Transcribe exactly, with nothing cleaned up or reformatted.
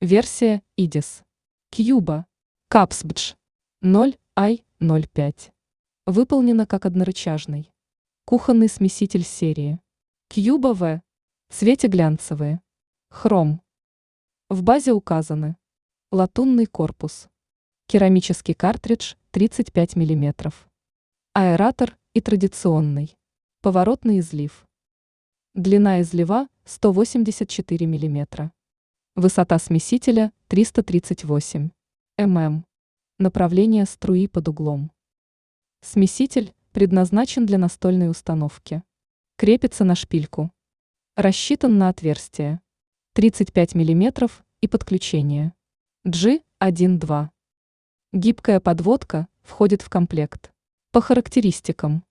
Версия идис. Кьюба. Капсбдж. ноль ай ноль пять. Выполнена как однорычажный. Кухонный смеситель серии. Кьюба В. Цвете глянцевые. Хром. В базе указаны. Латунный корпус. Керамический картридж тридцать пять миллиметров. Аэратор и традиционный. Поворотный излив. Длина излива сто восемьдесят четыре миллиметра. Высота смесителя триста тридцать восемь миллиметров. Направление струи под углом. Смеситель предназначен для настольной установки. Крепится на шпильку. Рассчитан на отверстие тридцать пять миллиметров и подключение джи один два. Гибкая подводка входит в комплект. По характеристикам.